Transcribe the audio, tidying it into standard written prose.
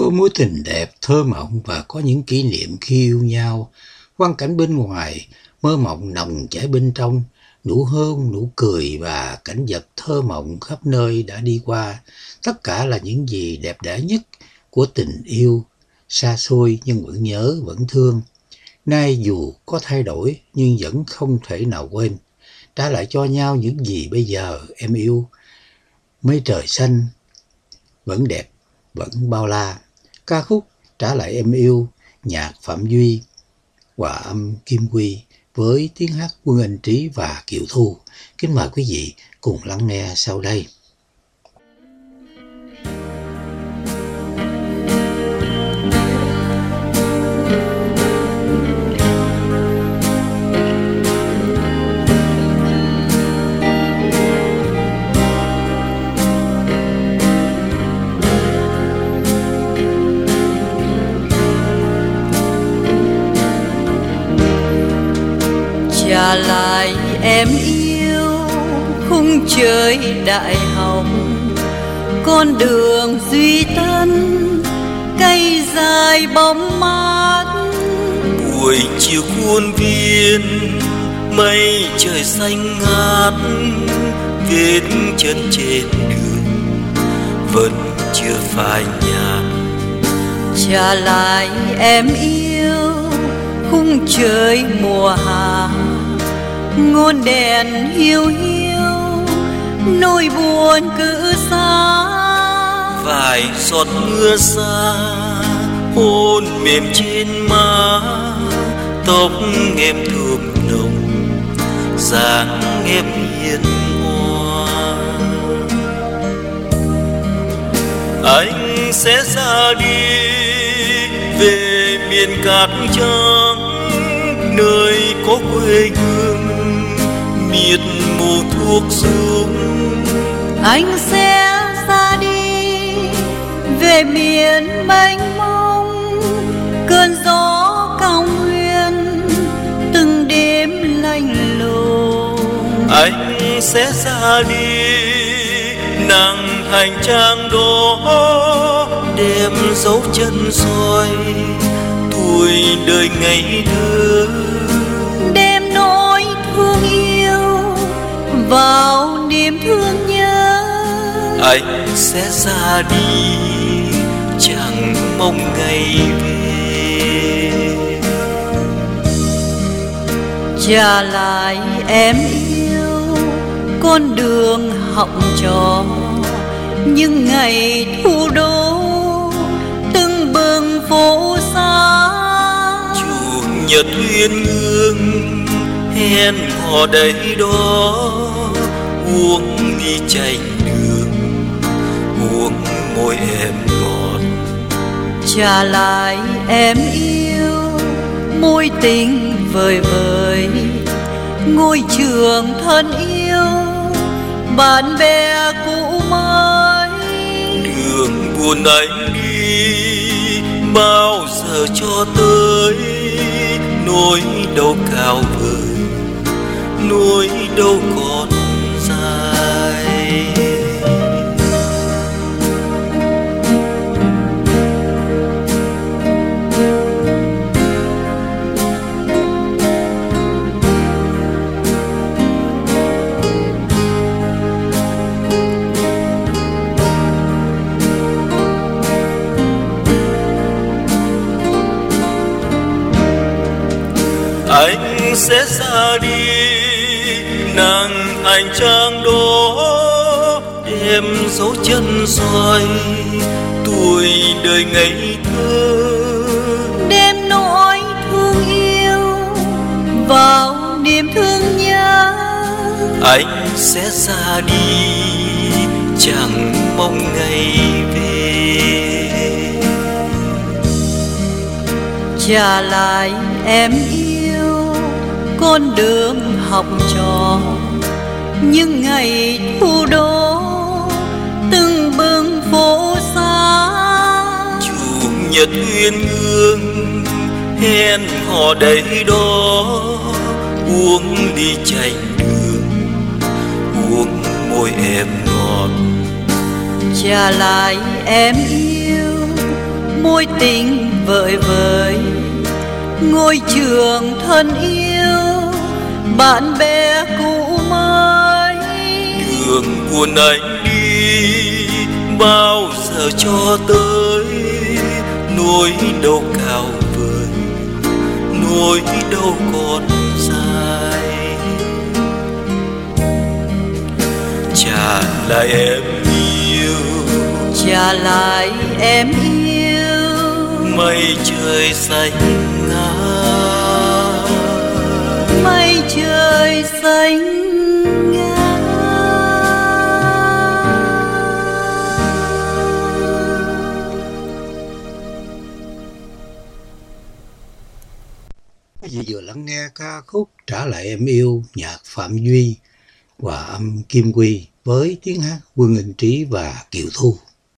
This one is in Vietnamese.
Có mối tình đẹp, thơ mộng và có những kỷ niệm khi yêu nhau. Quang cảnh bên ngoài, mơ mộng nồng chảy bên trong, nụ hôn, nụ cười và cảnh vật thơ mộng khắp nơi đã đi qua. Tất cả là những gì đẹp đẽ nhất của tình yêu, xa xôi nhưng vẫn nhớ, vẫn thương. Nay dù có thay đổi nhưng vẫn không thể nào quên. Trả lại cho nhau những gì bây giờ em yêu. Mây trời xanh vẫn đẹp, vẫn bao la. Ca khúc Trả lại em yêu, nhạc Phạm Duy, hòa âm Kim Quy với tiếng hát Quân Anh Trí và Kiều Thu. Kính mời quý vị cùng lắng nghe sau đây. Trả lại em yêu khung trời đại hồng, con đường duy tân cây dài bóng mát. Buổi chiều khuôn viên mây trời xanh ngát, vết chân trên đường vẫn chưa phai nhạt. Trả lại em yêu khung trời mùa hạ, ngọn đèn hiu hiu nỗi buồn cứ xa. Vài giọt mưa xa hôn mềm trên má, tóc em thơm nồng dáng em hiền hoa. Anh sẽ ra đi về miền cát trắng, nơi có quê hương miệt mù thuốc súng. Anh sẽ ra đi về miền mênh mông, cơn gió cao nguyên từng đêm lạnh lùng. Anh sẽ ra đi nặng hành trang đó, đem dấu chân soi tuổi đời ngày thơ. Đem nỗi thương yêu vào niềm thương nhớ. Anh sẽ ra đi chẳng mong ngày về. Trả lại em yêu con đường họng trò, những ngày thu đô từng bừng phố xa. Chủ nhật uyên ương hẹn hò đây đó, uống ly chanh đường, uống môi em ngọt. Trả lại em yêu mối tình vời vợi, ngôi trường thân yêu, bạn bè cũ mới. Đường buồn anh đi bao giờ cho tới, nỗi đau cao vời, nỗi đau còn dài. Anh sẽ ra đi nặng hành trang đó, đem dấu chân soi tuổi đời ngây thơ. Đem nỗi thương yêu vào niềm thương nhớ. Anh sẽ ra đi chẳng mong ngày về. Trả lại em yêu con đường học trò, những ngày thu đô từng bừng phố xa. Chủ nhật uyên ương hẹn hò đây đó, uống ly chanh đường, uống môi em ngọt. Trả lại em yêu mối tình vợi vợi, ngôi trường thân yêu, bạn bè cũ mới. Đường buồn anh đi bao giờ cho tới, nỗi đau cao vời, nỗi đau còn dài. Trả lại em yêu, trả lại em yêu, mây trời xanh ngát, mây trời xanh ngát. Quý vị vừa lắng nghe ca khúc Trả lại em yêu, nhạc Phạm Duy, hòa âm Kim Quy với tiếng hát Quân Anh Trí và Kiều Thu.